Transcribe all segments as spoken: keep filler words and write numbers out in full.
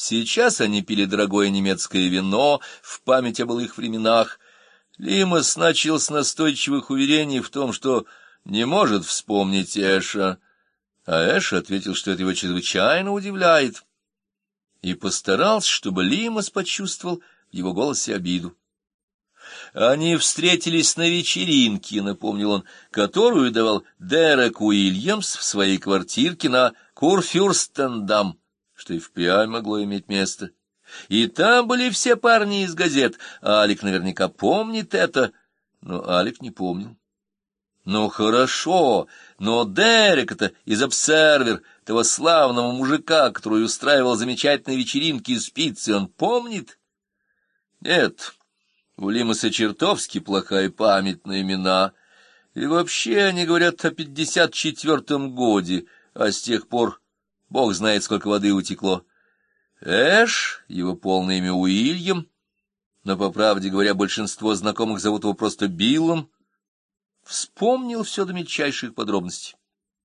Сейчас они пили дорогое немецкое вино в память о былых временах. Лимас начал с настойчивых уверений в том, что не может вспомнить Эша, а Эш ответил, что это его чрезвычайно удивляет, и постарался, чтобы Лимас почувствовал в его голосе обиду. Они встретились на вечеринке, напомнил он, которую давал Дерек Уильямс в своей квартирке на Курфюрстендам, что и впрямь могло иметь место. И там были все парни из газет. Алик наверняка помнит это, но Алик не помнил. Ну, хорошо, но Дерек-то из «Обсервер», того славного мужика, который устраивал замечательные вечеринки из пиццы, он помнит? Нет, у Лимаса чертовски плохая память на имена. И вообще они говорят о пятьдесят четвертом годе, а с тех пор бог знает, сколько воды утекло. Эш, его полное имя Уильям, но, по правде говоря, большинство знакомых зовут его просто Биллом, вспомнил все до мельчайших подробностей.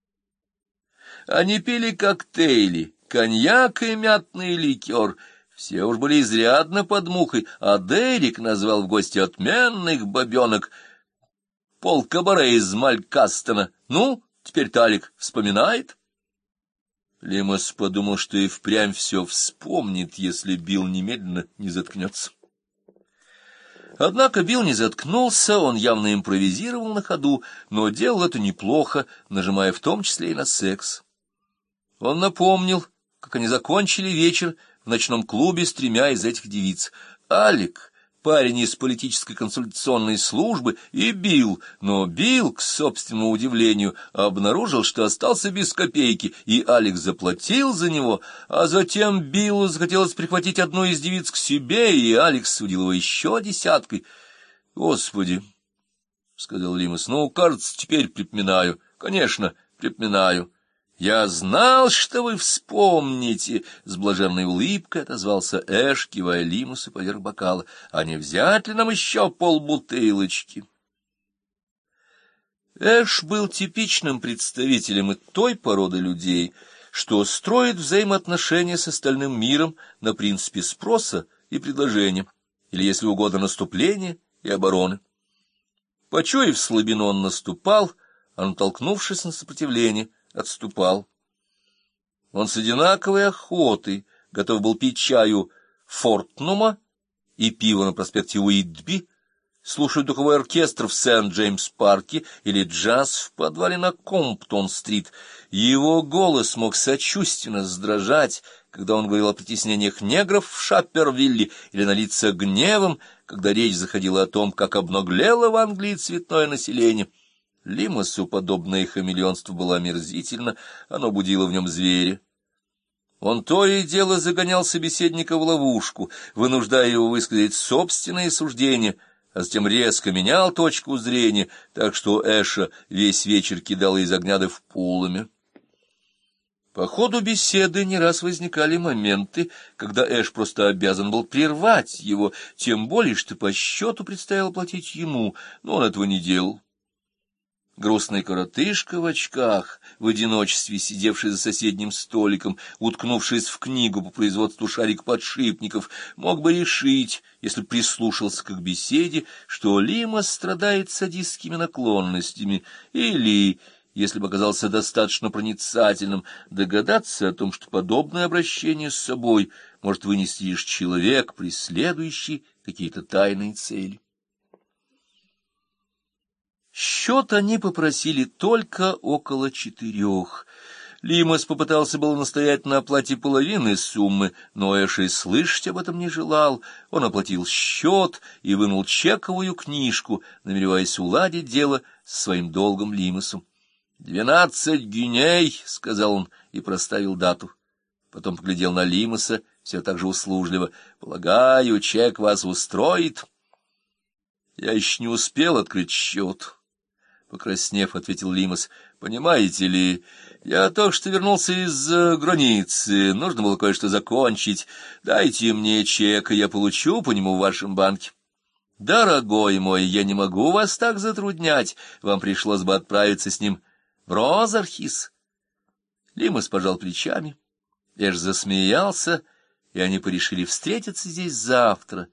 Они пили коктейли, коньяк и мятный ликер. Все уж были изрядно под мухой, а Дерек назвал в гости отменных бабенок. Полкабаре из Малькастона. Ну, теперь Талик вспоминает. Лимас подумал, что и впрямь все вспомнит, если Билл немедленно не заткнется. Однако Билл не заткнулся, он явно импровизировал на ходу, но делал это неплохо, нажимая в том числе и на секс. Он напомнил, как они закончили вечер в ночном клубе с тремя из этих девиц. Алик, парень из политической консультационной службы, и Билл, но Билл, к собственному удивлению, обнаружил, что остался без копейки, и Алик заплатил за него, а затем Биллу захотелось прихватить одну из девиц к себе, и Алик судил его еще десяткой. — Господи, — сказал Лимас, — ну, кажется, теперь припоминаю. Конечно, припоминаю. — Я знал, что вы вспомните, — с блаженной улыбкой отозвался Эш, кивая Лимасу поверх бокала. — А не взять ли нам еще полбутылочки? Эш был типичным представителем и той породы людей, что строит взаимоотношения с остальным миром на принципе спроса и предложения, или, если угодно, наступления и обороны. Почуяв слабину, он наступал, а натолкнувшись на сопротивление, отступал. Он с одинаковой охотой готов был пить чаю Фортнума и пиво на проспекте Уитби, слушать духовой оркестр в Сент-Джеймс-парке или джаз в подвале на Комптон-стрит. Его голос мог сочувственно сдрожать, когда он говорил о притеснениях негров в Шаппервилле, или налиться гневом, когда речь заходила о том, как обнаглело в Англии цветное население. Лимасу подобное хамелеонство было омерзительно, оно будило в нем зверя. Он то и дело загонял собеседника в ловушку, вынуждая его высказать собственные суждения, а затем резко менял точку зрения, так что Эша весь вечер кидал из огня да в пулами. По ходу беседы не раз возникали моменты, когда Эш просто обязан был прервать его, тем более, что по счету предстояло платить ему, но он этого не делал. Грустный коротышка в очках, в одиночестве сидевший за соседним столиком, уткнувшись в книгу по производству шарик-подшипников, мог бы решить, если прислушался к беседе, что Лимас страдает садистскими наклонностями, или, если бы оказался достаточно проницательным, догадаться о том, что подобное обращение с собой может вынести лишь человек, преследующий какие-то тайные цели. Счет они попросили только около четырех. Лимас попытался было настоять на оплате половины суммы, но Эш и слышать об этом не желал. Он оплатил счет и вынул чековую книжку, намереваясь уладить дело с своим долгом Лимасу. «Двенадцать гиней», — сказал он и проставил дату. Потом поглядел на Лимаса, все так же услужливо. «Полагаю, чек вас устроит?» «Я еще не успел открыть счет», — покраснев, ответил Лимас. — Понимаете ли, я только что вернулся из-за границы, нужно было кое-что закончить. Дайте мне чек, и я получу по нему в вашем банке. — Дорогой мой, я не могу вас так затруднять, вам пришлось бы отправиться с ним в Розархис. Лимас пожал плечами, Эш засмеялся, и они порешили встретиться здесь завтра,